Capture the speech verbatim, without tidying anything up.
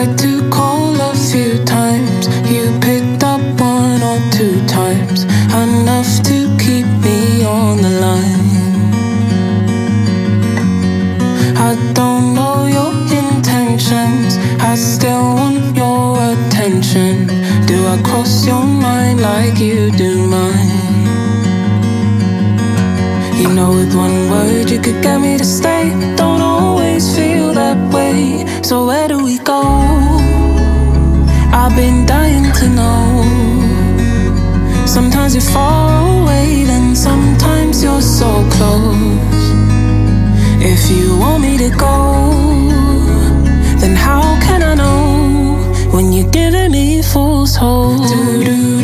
tried to call a few times. You picked up one or two times, enough to keep me on the line. I don't know your intentions, I still want your attention. Do I cross your mind like you do mine? You know with one word you could get me to stay. Don't always feel that way. So where do we go? I've been dying to know. Sometimes you're far away, then sometimes you're so close. If you want me to go, then how can I know when you're giving me false hope? Do-do.